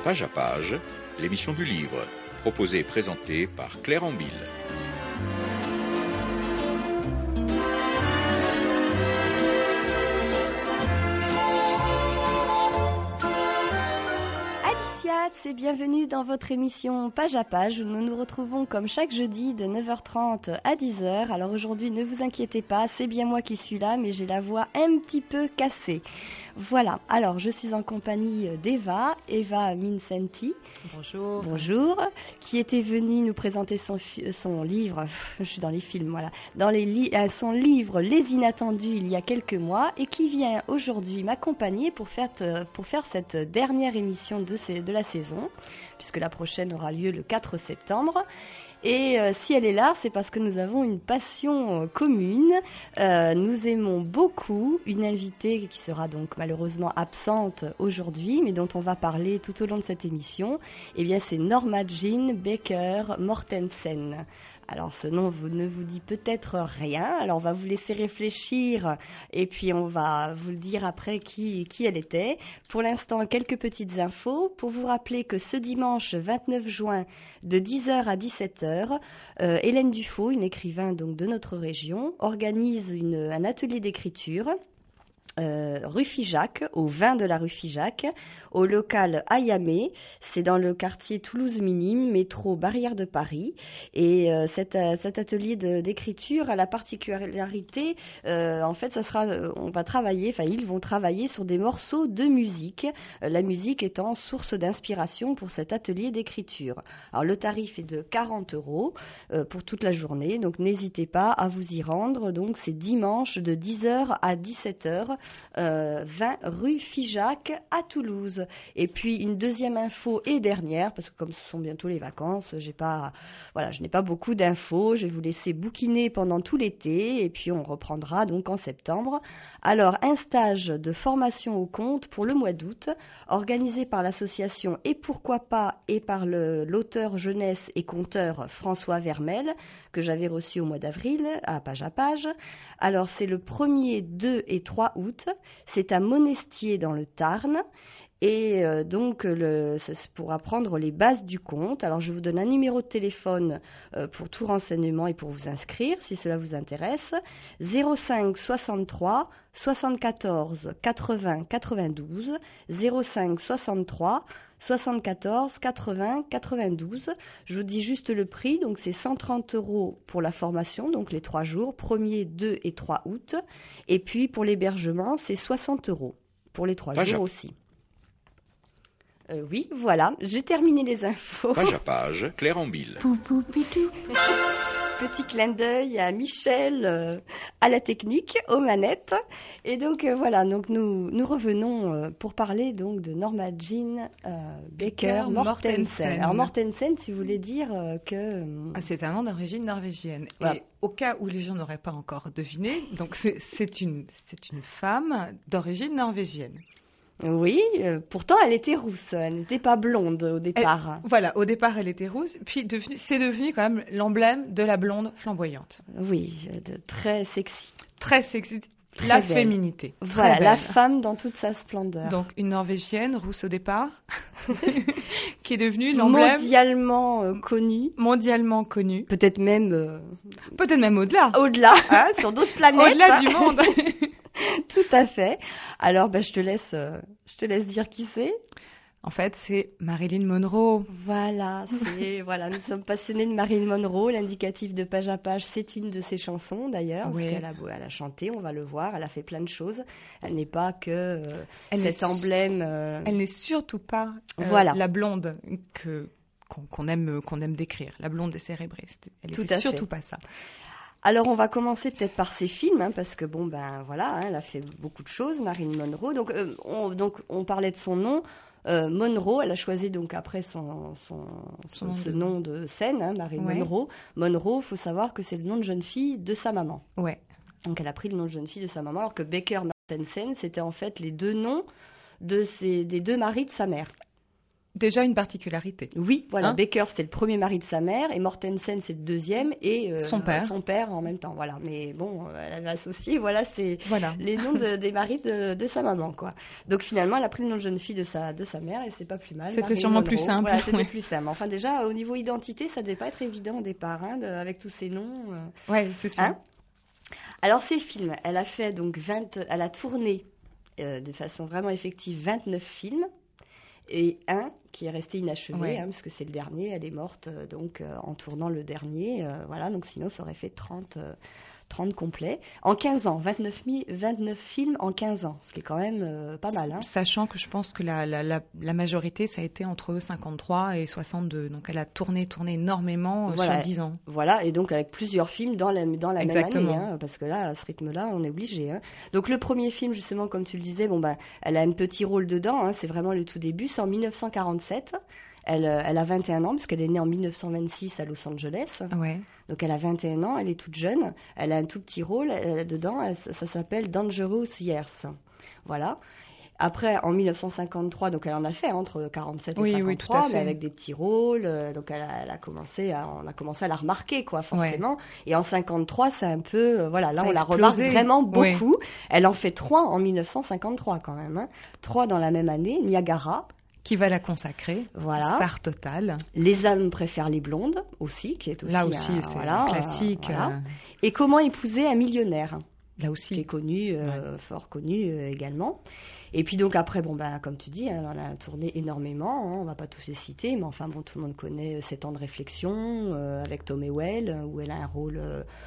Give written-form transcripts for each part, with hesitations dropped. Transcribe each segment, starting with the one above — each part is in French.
Page à page, l'émission du livre, proposée et présentée par Claire Ambille. Et bienvenue dans votre émission Page à page où nous nous retrouvons comme chaque jeudi de 9h30 à 10h. Alors aujourd'hui, ne vous inquiétez pas, c'est bien moi qui suis là, mais j'ai la voix un petit peu cassée. Voilà, alors je suis en compagnie Eva Mincenti. Bonjour. Bonjour, qui était venue nous présenter son livre, je suis dans les films, voilà, son livre Les Inattendus il y a quelques mois et qui vient aujourd'hui m'accompagner pour faire cette dernière émission de la saison, puisque la prochaine aura lieu le 4 septembre. Et si elle est là, c'est parce que nous avons une passion commune. Nous aimons beaucoup une invitée qui sera donc malheureusement absente aujourd'hui, mais dont on va parler tout au long de cette émission. Eh bien, c'est Norma Jean Baker Mortensen. Alors, ce nom ne vous dit peut-être rien. Alors, on va vous laisser réfléchir et puis on va vous le dire après qui elle était. Pour l'instant, quelques petites infos. Pour vous rappeler que ce dimanche 29 juin, de 10h à 17h, Hélène Dufaux, une écrivain donc de notre région, organise un atelier d'écriture. Rue Figeac, au 20 de la rue Figeac, au local Ayamé, c'est dans le quartier Toulouse-Minime, métro Barrière de Paris. Et cet atelier d'écriture a la particularité, en fait, ils vont travailler sur des morceaux de musique, la musique étant source d'inspiration pour cet atelier d'écriture. Alors le tarif est de 40 € pour toute la journée, donc n'hésitez pas à vous y rendre. Donc c'est dimanche de 10h à 17h. 20 rue Figeac à Toulouse. Et puis une deuxième info et dernière, parce que comme ce sont bientôt les vacances, je n'ai pas beaucoup d'infos. Je vais vous laisser bouquiner pendant tout l'été et puis on reprendra donc en septembre. Alors, un stage de formation au conte pour le mois d'août, organisé par l'association Et pourquoi pas et par l'auteur jeunesse et conteur François Vermel, que j'avais reçu au mois d'avril à Page. Alors, c'est le 1er, 2 et 3 août. C'est à Monestier dans le Tarn. Et donc, c'est pour apprendre les bases du conte. Alors, je vous donne un numéro de téléphone pour tout renseignement et pour vous inscrire, si cela vous intéresse. 05 63 74 80 92. 05 63 74 80 92. Je vous dis juste le prix. Donc, c'est 130 € pour la formation, donc les 3 jours, 1er, 2 et 3 août. Et puis, pour l'hébergement, c'est 60 € pour les 3 jours aussi. Oui, voilà, j'ai terminé les infos. Page à page, Claire Ambille. Petit clin d'œil à Michel, à la technique, aux manettes. Et donc voilà, donc nous revenons pour parler donc de Norma Jean Baker Mortensen. Alors Mortensen, tu voulais dire que... c'est un nom d'origine norvégienne. Voilà. Et au cas où les gens n'auraient pas encore deviné, donc c'est une femme d'origine norvégienne. Oui, pourtant elle était rousse, elle n'était pas blonde au départ. Au départ elle était rousse, puis c'est devenu quand même l'emblème de la blonde flamboyante. Oui, très sexy. Très sexy, la féminité. Voilà, la femme dans toute sa splendeur. Donc une Norvégienne, rousse au départ, qui est devenue l'emblème... Mondialement connue. Peut-être même au-delà. Au-delà, sur d'autres planètes. Au-delà du monde. Tout à fait. Alors, je te laisse dire qui c'est. En fait, c'est Marilyn Monroe. Voilà, nous sommes passionnés de Marilyn Monroe. L'indicatif de Page à page, c'est une de ses chansons d'ailleurs, parce qu'elle a chanté, on va le voir, elle a fait plein de choses. Elle n'est pas que cet emblème. Elle n'est surtout pas la blonde qu'on aime décrire, la blonde décérébrée. Elle n'est surtout pas ça. Alors, on va commencer peut-être par ses films, parce que elle a fait beaucoup de choses, Marilyn Monroe. Donc, on parlait de son nom. Monroe, elle a choisi donc après ce nom de scène, Marilyn Monroe. Monroe, faut savoir que c'est le nom de jeune fille de sa maman. Ouais. Donc, elle a pris le nom de jeune fille de sa maman, alors que Baker Mortensen, c'était en fait les deux noms des deux maris de sa mère. déjà une particularité. Oui, voilà. Baker, c'était le premier mari de sa mère, et Mortensen, c'est le deuxième, et son père en même temps. Voilà. Mais bon, elle avait associé, c'est les noms des maris de sa maman, quoi. Donc finalement, elle a pris le nom de jeune fille de sa mère, et c'est pas plus mal. C'était sûrement plus simple. Voilà, c'était plus simple. Enfin, déjà, au niveau identité, ça devait pas être évident au départ, avec tous ces noms. Ouais, c'est sûr. Alors, ces films, elle a tourné de façon vraiment effective 29 films. Et un qui est resté inachevé, parce que c'est le dernier, elle est morte en tournant le dernier, donc sinon ça aurait fait 30 complets. En 15 ans, 29 films en 15 ans, ce qui est quand même pas mal. Sachant que je pense que la majorité, ça a été entre 53 et 62, donc elle a tourné énormément sur 10 ans. Voilà, et donc avec plusieurs films dans la même année, parce que là, à ce rythme-là, on est obligé. Donc le premier film, justement, comme tu le disais, elle a un petit rôle dedans, c'est vraiment le tout début, c'est en 1947. Elle a 21 ans, parce qu'elle est née en 1926 à Los Angeles. Ouais. Donc elle a 21 ans, elle est toute jeune, elle a un tout petit rôle dedans, ça s'appelle Dangerous Years. Voilà. Après, en 1953, donc elle en a fait entre 47 et 53, mais avec des petits rôles. Donc on a commencé à la remarquer, quoi, forcément. Ouais. Et en 53, c'est un peu, là on la remarque vraiment beaucoup. Ouais. Elle en fait 3 en 1953 quand même. 3 dans la même année, Niagara. Qui va la consacrer, star totale. Les hommes préfèrent les blondes aussi, qui est aussi là aussi c'est un classique. Et Comment épouser un millionnaire. Là aussi, qui est connu, fort connu également. Et puis donc après, comme tu dis, elle a tourné énormément. On va pas tous les citer, mais enfin tout le monde connaît 7 ans de réflexion avec Tom Ewell, où elle a un rôle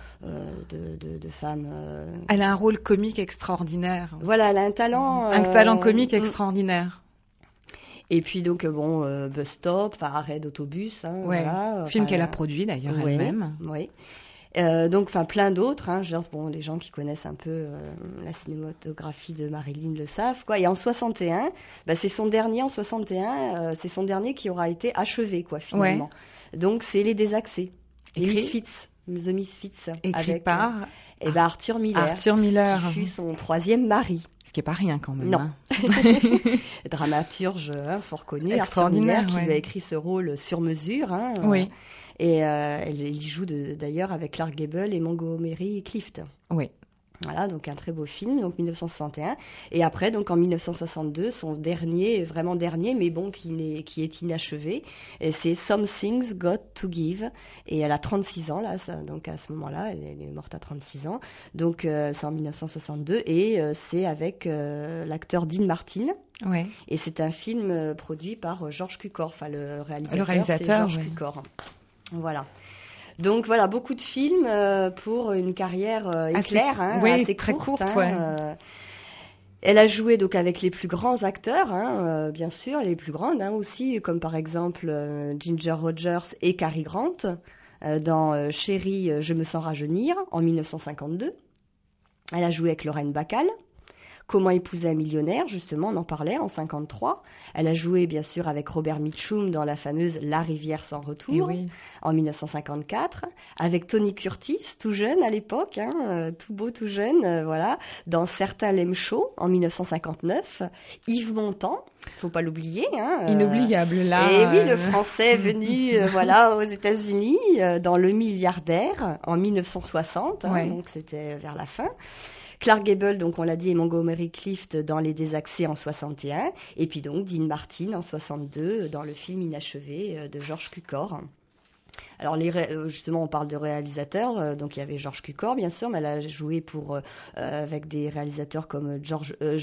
de femme. Elle a un rôle comique extraordinaire. Voilà, elle a un talent comique extraordinaire. Et puis donc Bus Stop, arrêt d'autobus, film qu'elle a produit d'ailleurs elle-même. Oui. Donc plein d'autres, les gens qui connaissent un peu la cinématographie de Marilyn le savent, quoi. Et en 61, c'est son dernier c'est son dernier qui aura été achevé, quoi, finalement. Ouais. Donc c'est Les Désaxés, The Misfits, écrit par Arthur Miller, qui fut son 3e mari. Ce qui n'est pas rien quand même. Non. Dramaturge fort connu, extraordinaire, Arthur Miller, qui lui a écrit ce rôle sur mesure. Oui. Et il joue d'ailleurs avec Clark Gable et Montgomery Clift. Oui. Voilà, donc un très beau film, donc 1961. Et après, donc en 1962, son vraiment dernier, mais qui est inachevé, et c'est Something's Got to Give. Et elle a 36 ans, donc à ce moment-là, elle est morte à 36 ans. Donc c'est en 1962, et c'est avec l'acteur Dean Martin. Ouais. Et c'est un film produit par George Cukor, le réalisateur, c'est George Cukor. Voilà. Donc voilà, beaucoup de films pour une carrière éclair, assez très courte. Ouais. Elle a joué donc avec les plus grands acteurs, bien sûr, et les plus grandes aussi, comme par exemple Ginger Rogers et Cary Grant dans Chérie, je me sens rajeunir en 1952. Elle a joué avec Lorraine Bacall. Comment épouser un millionnaire, justement, on en parlait, en 53. Elle a joué, bien sûr, avec Robert Mitchum dans la fameuse La rivière sans retour, en 1954. Avec Tony Curtis, tout jeune à l'époque, tout beau, tout jeune, dans Certains l'aiment chaud, en 1959. Yves Montand, faut pas l'oublier. Inoubliable, là. Et oui, le français venu, aux États-Unis, dans Le Milliardaire, en 1960, donc c'était vers la fin. Clark Gable, donc on l'a dit, et Montgomery Clift dans Les Désaxés en 61, et puis donc Dean Martin en 62 dans le film inachevé de George Cukor. Alors justement, on parle de réalisateurs, donc il y avait George Cukor bien sûr, mais elle a joué avec des réalisateurs comme John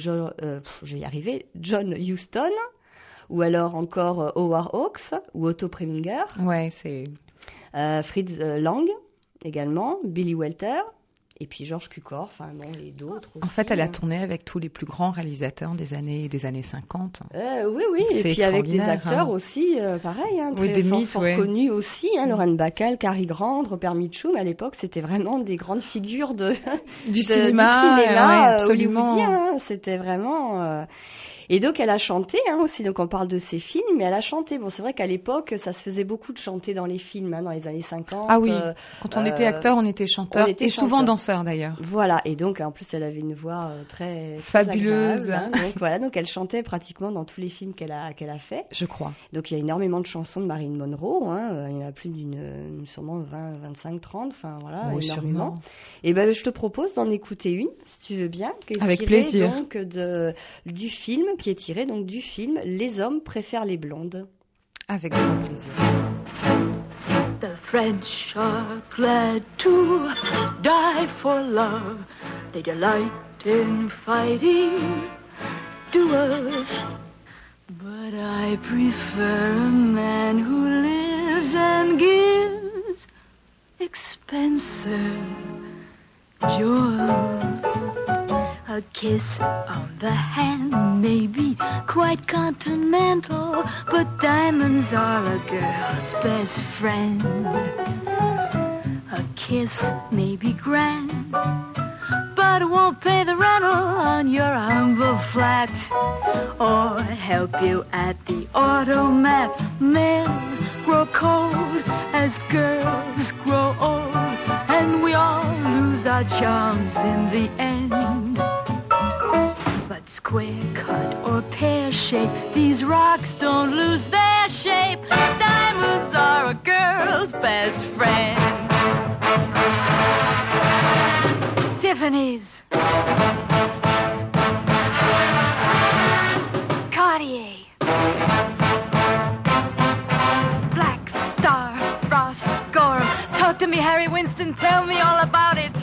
Huston, ou alors encore Howard Hawks ou Otto Preminger. Ouais, c'est Fritz Lang également, Billy Wilder. Et puis George Cukor, et d'autres aussi. En fait, elle a tourné avec tous les plus grands réalisateurs des années 50. Oui. Et puis avec des acteurs aussi, pareil, fort connus aussi. Lorraine Bacall, Cary Grant, Robert Mitchum. À l'époque, c'était vraiment des grandes figures du cinéma absolument. hollywoodien. C'était vraiment... Et donc elle a chanté aussi, donc on parle de ses films, mais elle a chanté. Bon, c'est vrai qu'à l'époque, ça se faisait beaucoup de chanter dans les films, dans les années 50. Ah oui, quand on était acteur, on était chanteur, souvent danseur d'ailleurs. Voilà, et donc en plus elle avait une voix très fabuleuse. Agréable, donc elle chantait pratiquement dans tous les films qu'elle a fait. Je crois. Donc il y a énormément de chansons de Marilyn Monroe, il y en a plus sûrement 20, 25, 30, enfin voilà, énormément. Sûrement. Et je te propose d'en écouter une, si tu veux bien. Avec plaisir. Donc du film, qui est tiré donc du film Les hommes préfèrent les blondes. Avec grand plaisir. The French are glad to die for love. They delight in fighting duels. But I prefer a man who lives and gives expensive jewels. A kiss on the hand may be quite continental, but diamonds are a girl's best friend. A kiss may be grand, but it won't pay the rental on your humble flat, or help you at the automat. Men grow cold as girls grow old, and we all lose our charms in the end. But square cut or pear shape, these rocks don't lose their shape. Diamonds are a girl's best friend. Tiffany's, Cartier, Black Star, Ross Gorham. Talk to me, Harry Winston, tell me all about it.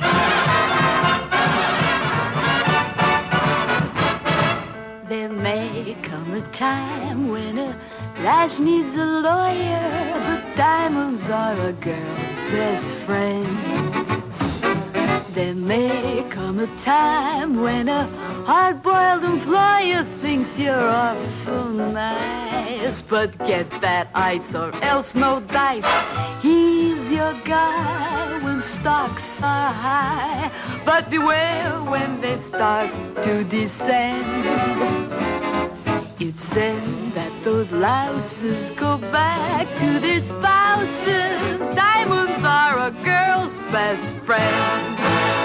There may come a time when a lass needs a lawyer, but diamonds are a girl's best friend. There may come a time when a hard-boiled employer thinks you're awful nice, but get that ice or else no dice. He's your guy when stocks are high, but beware when they start to descend. It's then that those louses go back to their spouses. Diamonds are a girl's best friend.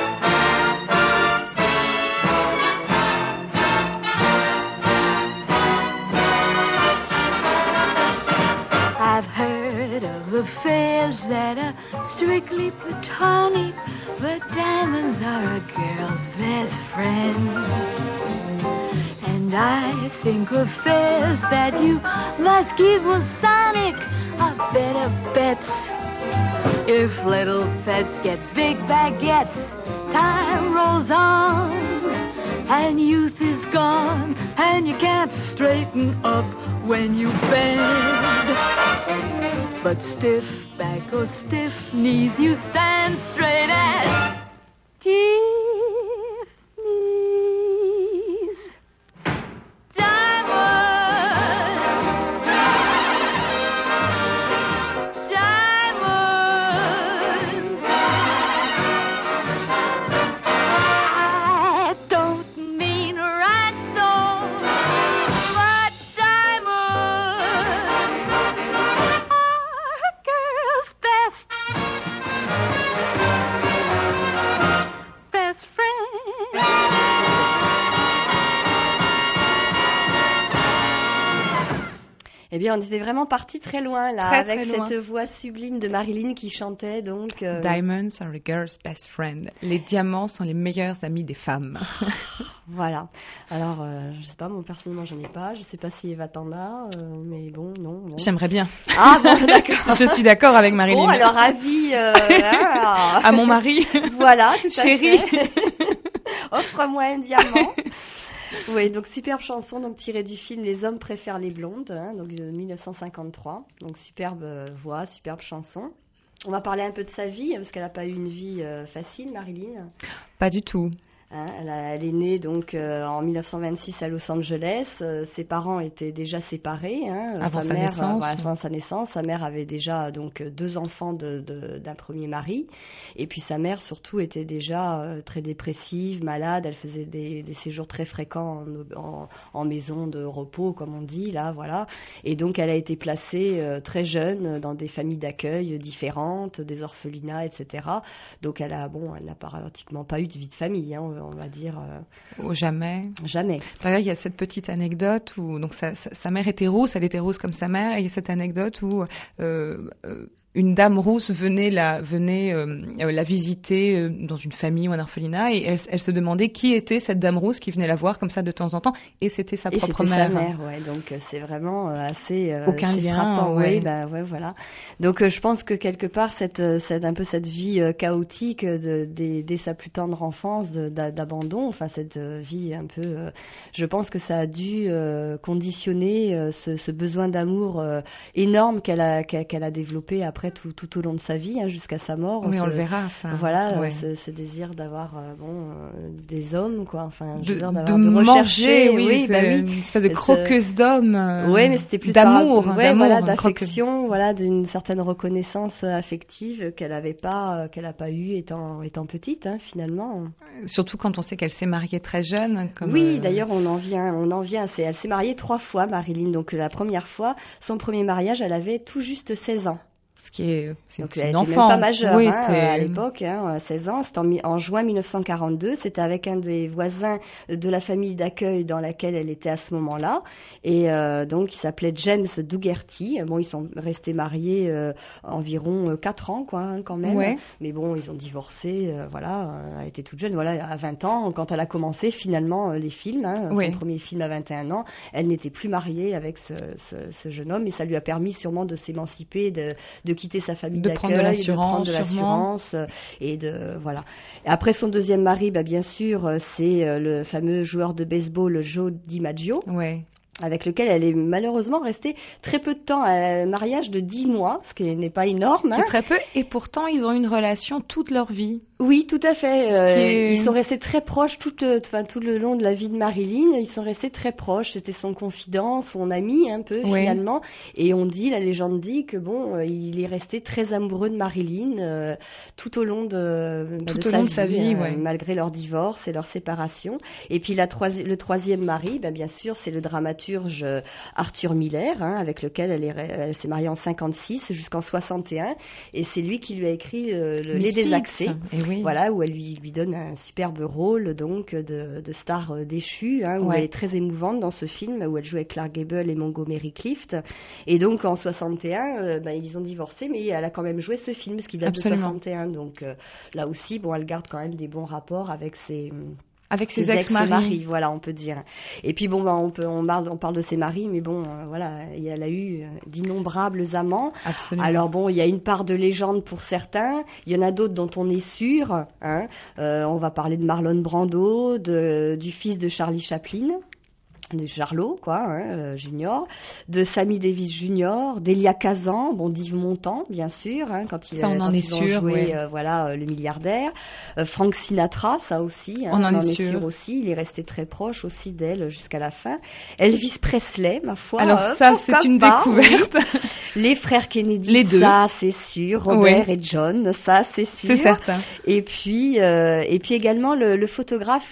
I've heard of affairs that are strictly platonic, but diamonds are a girl's best friend. And I think affairs that you must keep Masonic are better bets. If little pets get big baguettes, time rolls on, and youth is gone, and you can't straighten up when you bend. But stiff back or stiff knees, you stand straight as Tiffany's. Eh bien, on était vraiment parti très loin là, très, avec très loin. cette voix sublime de Marilyn qui chantait donc. Diamonds are a girl's best friend. Les diamants sont les meilleurs amis des femmes. Voilà. Alors, je sais pas, moi personnellement, j'en ai pas. Je sais pas si Eva t'en a, mais bon, non. J'aimerais bien. Ah bon, d'accord. Je suis d'accord avec Marilyn. Oh, alors avis à mon mari. Voilà, tout Chérie. à fait. Offre-moi un diamant. Oui, donc superbe chanson, donc tirée du film Les hommes préfèrent les blondes, donc de 1953. Donc superbe voix, superbe chanson. On va parler un peu de sa vie, parce qu'elle n'a pas eu une vie facile, Marilyn. Pas du tout. Elle est née donc en 1926 à Los Angeles. Ses parents étaient déjà séparés. Avant sa naissance. Avant sa naissance, sa mère avait déjà donc 2 enfants d'un premier mari. Et puis sa mère surtout était déjà très dépressive, malade. Elle faisait des séjours très fréquents en maison de repos, comme on dit là, voilà. Et donc elle a été placée très jeune dans des familles d'accueil différentes, des orphelinats, etc. Donc elle n'a pratiquement pas eu de vie de famille. On va dire. Jamais. D'ailleurs, il y a cette petite anecdote où donc sa mère était rousse, elle était rousse comme sa mère, et il y a cette anecdote où une dame rousse venait la visiter dans une famille ou un orphelinat, et elle se demandait qui était cette dame rousse qui venait la voir comme ça de temps en temps, et c'était sa propre mère. Sa mère, ouais. Donc c'est vraiment assez aucun assez lien, frappant. ouais. Oui, voilà. Donc je pense que quelque part cette vie chaotique dès sa plus tendre enfance d'abandon, enfin cette vie un peu, je pense que ça a dû conditionner ce besoin d'amour énorme qu'elle a développé après tout au long de sa vie, jusqu'à sa mort. Oui, on le verra, ça. Voilà, ouais. ce désir d'avoir des hommes, quoi. Enfin, de rechercher, oui, une espèce de croqueuse d'homme. Oui, mais c'était plus d'amour, d'affection, d'une certaine reconnaissance affective qu'elle n'a pas eue étant petite, finalement. Surtout quand on sait qu'elle s'est mariée très jeune. Oui, d'ailleurs, on en vient. Elle s'est mariée 3 fois, Marilyn. Donc la première fois, son premier mariage, elle avait tout juste 16 ans. C'est donc une elle enfant. était même pas majeure, oui, à l'époque, 16 ans. C'était en juin 1942. C'était avec un des voisins de la famille d'accueil dans laquelle elle était à ce moment-là. Et donc, il s'appelait James Dougherty. Bon, ils sont restés mariés environ 4 ans, quand même. Ouais. Mais bon, ils ont divorcé. Elle était toute jeune. À 20 ans, quand elle a commencé finalement les films. Son premier film à 21 ans. Elle n'était plus mariée avec ce jeune homme, et ça lui a permis sûrement de s'émanciper, de quitter sa famille d'accueil, de prendre de l'assurance, et voilà. Et après son deuxième mari, bien sûr, c'est le fameux joueur de baseball Joe DiMaggio. Ouais. Avec lequel elle est malheureusement restée très peu de temps, un mariage de 10 mois, ce qui n'est pas énorme. C'est très peu, et pourtant ils ont une relation toute leur vie. Oui, tout à fait. Ils sont restés très proches tout le long de la vie de Marilyn. Ils sont restés très proches. C'était son confident, son ami un peu finalement. Et la légende dit que il est resté très amoureux de Marilyn tout au long de sa vie, malgré leur divorce et leur séparation. Et puis le troisième mari, bien sûr, c'est le dramaturge Arthur Miller, avec lequel elle s'est mariée en 56 jusqu'en 61. Et c'est lui qui lui a écrit Les Désaxés. Oui. Voilà, où elle lui donne un superbe rôle donc de star déchue, où elle est très émouvante dans ce film, où elle joue avec Clark Gable et Montgomery Clift. Et donc en 61, ils ont divorcé, mais elle a quand même joué ce film, ce qui date de 61. Donc là aussi, elle garde quand même des bons rapports avec ses ex-maris, voilà, on peut dire. Et puis on parle de ses maris, mais elle a eu d'innombrables amants. Absolument. Alors il y a une part de légende pour certains, il y en a d'autres dont on est sûr. On va parler de Marlon Brando, du fils de Charlie Chaplin, de Charlot, Junior, de Sammy Davis Junior, d'Elia Kazan, d'Yves Montand, bien sûr, quand ils ont joué, le milliardaire, Frank Sinatra, ça aussi, on en est sûr aussi, il est resté très proche aussi d'elle jusqu'à la fin. Elvis Presley, ma foi. Alors ça, c'est une découverte. Oui. Les frères Kennedy, les deux. Ça c'est sûr, Robert et John, ça c'est sûr. C'est certain. Et puis également le photographe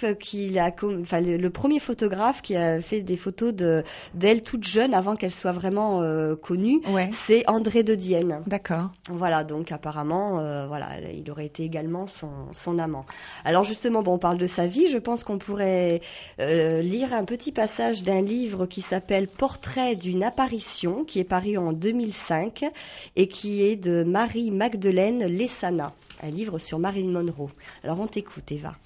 le premier photographe qui a fait des photos d'elle toute jeune avant qu'elle soit vraiment connue, c'est André de Dienne. D'accord. Voilà, donc apparemment, il aurait été également son amant. Alors justement, on parle de sa vie, je pense qu'on pourrait lire un petit passage d'un livre qui s'appelle Portrait d'une apparition, qui est paru en 2005 et qui est de Marie-Magdeleine Lessana, un livre sur Marilyn Monroe. Alors on t'écoute, Eva.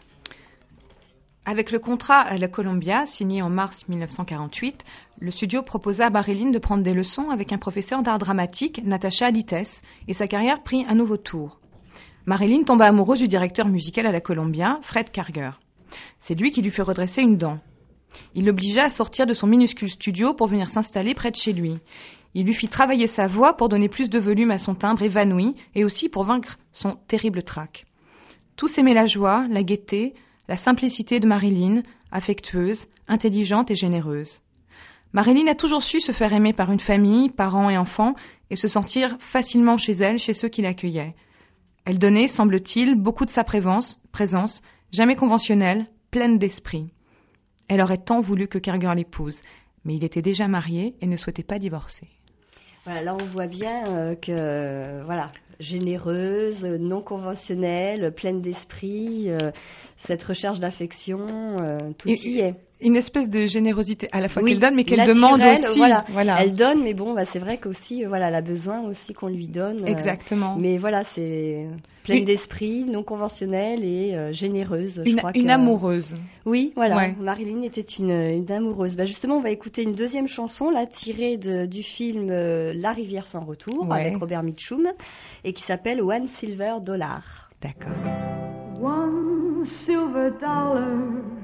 Avec le contrat à la Columbia, signé en mars 1948, le studio proposa à Marilyn de prendre des leçons avec un professeur d'art dramatique, Natasha Alites, et sa carrière prit un nouveau tour. Marilyn tomba amoureuse du directeur musical à la Columbia, Fred Karger. C'est lui qui lui fait redresser une dent. Il l'obligea à sortir de son minuscule studio pour venir s'installer près de chez lui. Il lui fit travailler sa voix pour donner plus de volume à son timbre évanoui et aussi pour vaincre son terrible trac. Tous aimaient la joie, la gaieté, la simplicité de Marilyn, affectueuse, intelligente et généreuse. Marilyn a toujours su se faire aimer par une famille, parents et enfants, et se sentir facilement chez elle, chez ceux qui l'accueillaient. Elle donnait, semble-t-il, beaucoup de sa présence, jamais conventionnelle, pleine d'esprit. Elle aurait tant voulu que Kerger l'épouse, mais il était déjà marié et ne souhaitait pas divorcer. Voilà, là on voit bien que, généreuse, non conventionnelle, pleine d'esprit, cette recherche d'affection, tout y est. Une espèce de générosité à la fois qu'elle Oui, donne, mais qu'elle naturelle, demande aussi. Voilà. Elle donne, mais bon, c'est vrai qu'aussi, elle a besoin aussi qu'on lui donne. Exactement. Mais voilà, c'est pleine d'esprit, non conventionnelle et généreuse. Une amoureuse. Oui, voilà. Ouais. Marilyn était une amoureuse. Justement, on va écouter une deuxième chanson, là, tirée du film La rivière sans retour, avec Robert Mitchum, et qui s'appelle One Silver Dollar. D'accord. One silver dollar,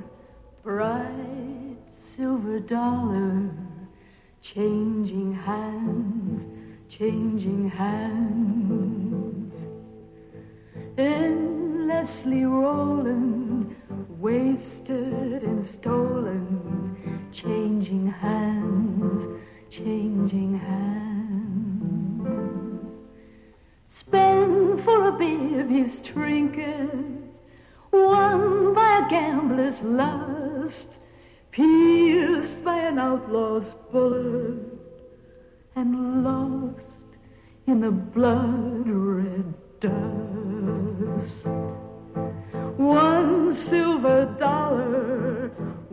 bright silver dollar, changing hands, endlessly rolling, wasted and stolen, changing hands, spent for a bib his trinket, won by a gambler's lust, pierced by an outlaw's bullet, and lost in the blood-red dust. One silver dollar,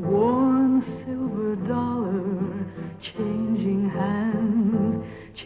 changing hands.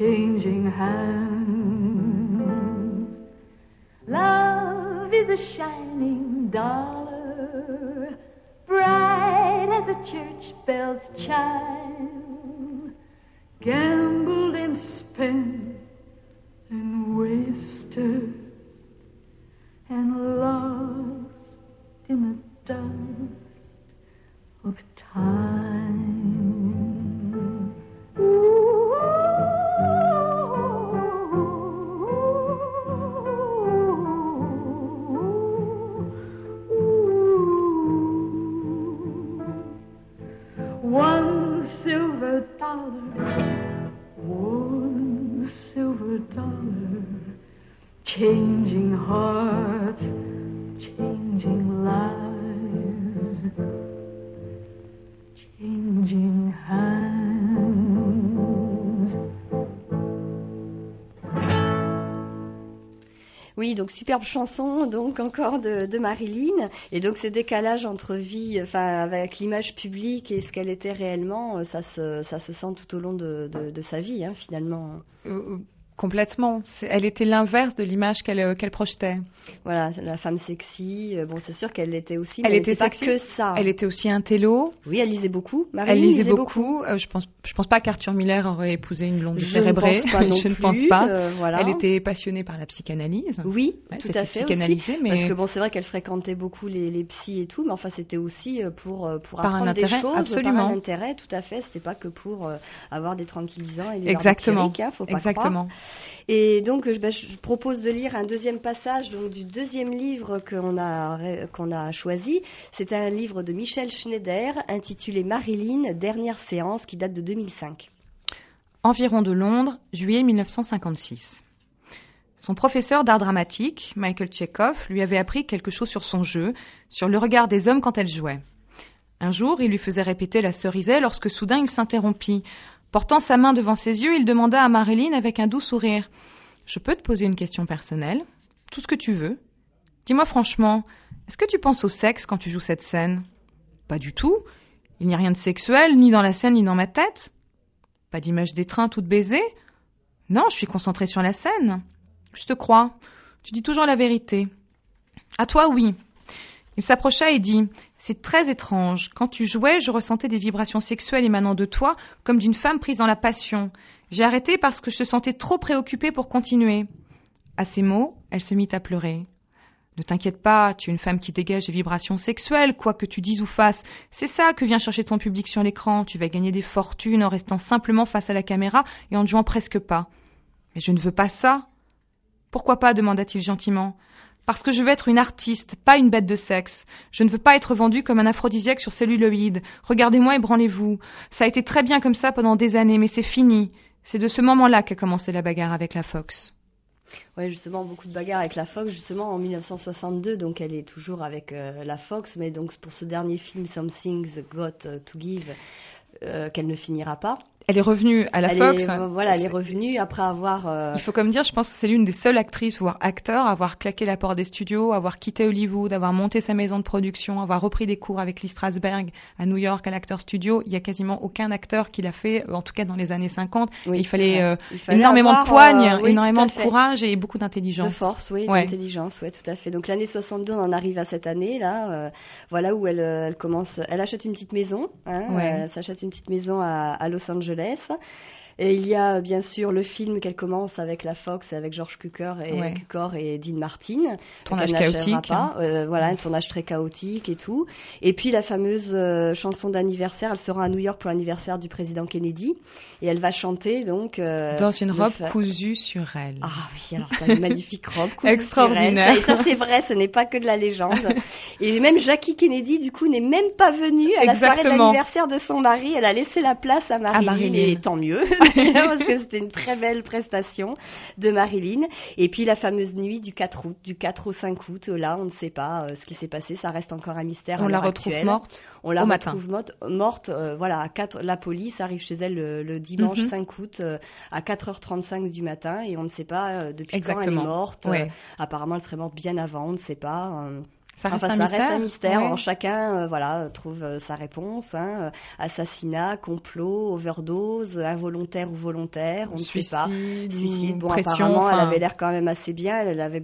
Love is a shining dollar, bright as a church bell's chime, gambled and spent and wasted and lost in the dust of time. One silver dollar, changing hearts, changing lives, changing hands. Oui, donc superbe chanson, donc encore de Marilyn, et donc ces décalages entre vie, avec l'image publique et ce qu'elle était réellement, ça se sent tout au long de sa vie, finalement. Complètement. Elle était l'inverse de l'image qu'elle projetait. Voilà, la femme sexy. C'est sûr qu'elle l'était aussi, mais elle était sexy, pas que ça. Elle était aussi un télo. Oui, elle lisait beaucoup. Marilyn elle lisait beaucoup. Je pense pas qu'Arthur Miller aurait épousé une blonde cérébrée. Je ne pense pas. Elle était passionnée par la psychanalyse. Oui, tout à fait aussi. Mais... Parce que c'est vrai qu'elle fréquentait beaucoup les psys et tout, mais c'était aussi pour apprendre des choses, absolument. Par un intérêt, tout à fait. C'était pas que pour avoir des tranquillisants et des Exactement. Faut pas Exactement. croire. Et donc, je propose de lire un deuxième passage du deuxième livre qu'on a choisi. C'est un livre de Michel Schneider intitulé Marilyn, dernière séance, qui date de 2005. Environ de Londres, juillet 1956. Son professeur d'art dramatique, Michael Tchekhov, lui avait appris quelque chose sur son jeu, sur le regard des hommes quand elle jouait. Un jour, il lui faisait répéter la cerisée lorsque soudain il s'interrompit. Portant sa main devant ses yeux, il demanda à Marilyn avec un doux sourire « Je peux te poser une question personnelle ? Tout ce que tu veux. Dis-moi franchement, est-ce que tu penses au sexe quand tu joues cette scène ? » ?»« Pas du tout. Il n'y a rien de sexuel, ni dans la scène, ni dans ma tête. »« Pas d'image d'étreinte ou de baiser ? » ?»« Non, je suis concentrée sur la scène. »« Je te crois. Tu dis toujours la vérité. »« À toi, oui. » Il s'approcha et dit « C'est très étrange. Quand tu jouais, je ressentais des vibrations sexuelles émanant de toi, comme d'une femme prise dans la passion. J'ai arrêté parce que je te sentais trop préoccupée pour continuer. » À ces mots, elle se mit à pleurer. « Ne t'inquiète pas, tu es une femme qui dégage des vibrations sexuelles, quoi que tu dises ou fasses. C'est ça que vient chercher ton public sur l'écran. Tu vas gagner des fortunes en restant simplement face à la caméra et en ne jouant presque pas. »« Mais je ne veux pas ça. »« Pourquoi pas ?» demanda-t-il gentiment. « Parce que je veux être une artiste, pas une bête de sexe. Je ne veux pas être vendue comme un aphrodisiaque sur celluloïd. Regardez-moi et branlez-vous. Ça a été très bien comme ça pendant des années, mais c'est fini. C'est de ce moment-là qu'a commencé la bagarre avec la Fox. Oui, justement, beaucoup de bagarres avec la Fox, justement, en 1962, donc elle est toujours avec la Fox, mais donc pour ce dernier film, Something's Got to Give, qu'elle ne finira pas. Elle est revenue à la Fox. Elle est revenue après avoir... Il faut comme dire, je pense que c'est l'une des seules actrices, voire acteurs, à avoir claqué la porte des studios, à avoir quitté Hollywood, à avoir monté sa maison de production, à avoir repris des cours avec Lee Strasberg à New York, à l'Actors Studio. Il y a quasiment aucun acteur qui l'a fait, en tout cas dans les années 50. Oui, il fallait énormément de poigne, oui, énormément de courage et beaucoup d'intelligence. De force, oui, d'intelligence, oui, tout à fait. Donc l'année 62, on en arrive à cette année, là, voilà où elle commence... Elle achète une petite maison, elle s'achète une petite maison à Los Angeles. Et il y a bien sûr le film qu'elle commence avec la Fox, avec George Cukor et Dean Martin. Tournage chaotique. Voilà, un tournage très chaotique et tout. Et puis la fameuse chanson d'anniversaire, elle sera à New York pour l'anniversaire du président Kennedy. Et elle va chanter donc... dans une robe cousue sur elle. Ah oui, alors c'est une magnifique robe cousue extraordinaire. sur elle. Ça c'est vrai, ce n'est pas que de la légende. Et même Jackie Kennedy, du coup, n'est même pas venue à la soirée d'anniversaire de son mari. Elle a laissé la place à Marilyn. Et tant mieux. Parce que c'était une très belle prestation de Marilyn. Et puis la fameuse nuit du 4 août, du 4 au 5 août, là, on ne sait pas ce qui s'est passé, ça reste encore un mystère. On la retrouve morte. On la retrouve morte, voilà, la police arrive chez elle le dimanche 5 août à 4h35 du matin et on ne sait pas depuis quand elle est morte. Apparemment, elle serait morte bien avant, on ne sait pas. Ça reste un mystère. Ouais. Chacun trouve sa réponse. Assassinat, complot, overdose, involontaire ou volontaire, on ne sait pas. Suicide. Bon, apparemment, elle avait l'air quand même assez bien. Elle avait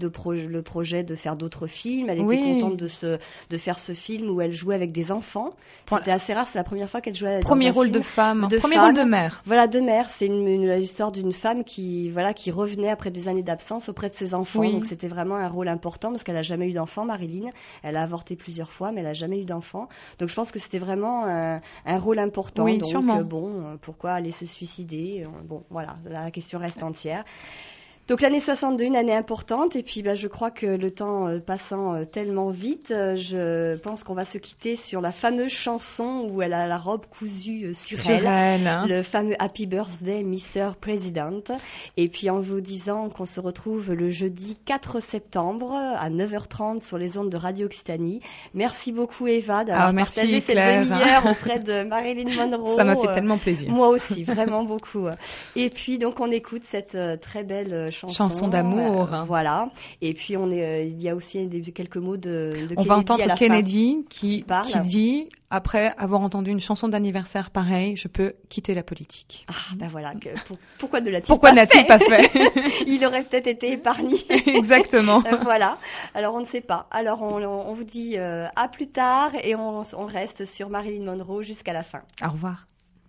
le projet de faire d'autres films. Elle était contente de faire ce film où elle jouait avec des enfants. C'était assez rare. C'est la première fois qu'elle jouait dans un film. Rôle de femme. Premier rôle de mère. Voilà, de mère. C'est l'histoire d'une femme qui revenait après des années d'absence auprès de ses enfants. Donc c'était vraiment un rôle important parce qu'elle a jamais eu d'enfant, Marilyn. Elle a avorté plusieurs fois, mais elle a jamais eu d'enfant. Donc je pense que c'était vraiment un rôle important. Oui, donc sûrement. Pourquoi aller se suicider? Bon, voilà, la question reste entière. Donc l'année 62, une année importante, et puis je crois que le temps passant tellement vite, je pense qu'on va se quitter sur la fameuse chanson où elle a la robe cousue sur elle, le fameux Happy Birthday Mr. President, et puis en vous disant qu'on se retrouve le jeudi 4 septembre à 9h30 sur les ondes de Radio Occitanie. Merci beaucoup Eva d'avoir partagé cette demi-heure auprès de Marilyn Monroe. Ça m'a fait tellement plaisir. Moi aussi, vraiment beaucoup. Et puis donc on écoute cette très belle chanson d'amour. Voilà. Et puis il y a aussi quelques mots de Kennedy. On va entendre Kennedy qui dit après avoir entendu une chanson d'anniversaire pareille, je peux quitter la politique. Ah, voilà. Pourquoi ne l'a-t-il pas fait Il aurait peut-être été épargné. Exactement. Voilà. Alors, on ne sait pas. Alors, on vous dit à plus tard et on reste sur Marilyn Monroe jusqu'à la fin. Au revoir.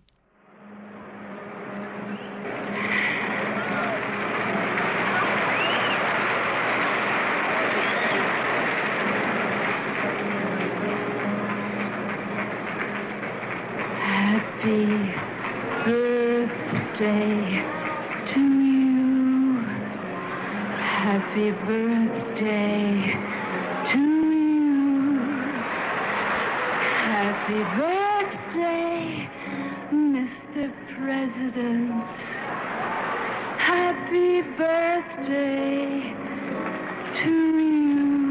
Happy birthday to you. Happy birthday to you. Happy birthday, Mr. President. Happy birthday to you.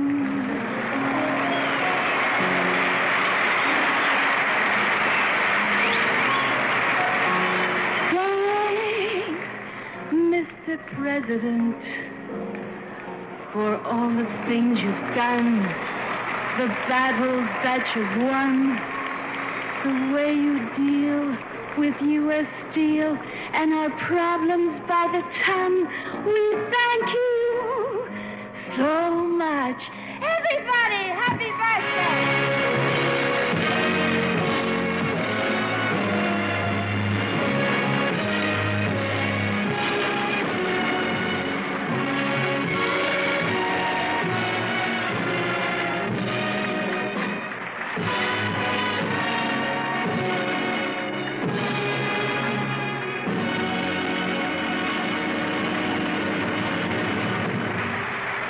Mr. President, for all the things you've done, the battles that you've won, the way you deal with U.S. Steel and our problems by the ton. We thank you so much. Everybody, happy birthday!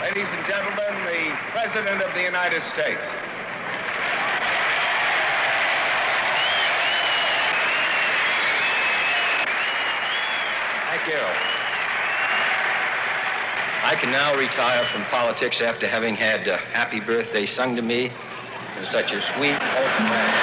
Ladies and gentlemen, the President of the United States. Thank you. I can now retire from politics after having had Happy Birthday sung to me in such a sweet, open way.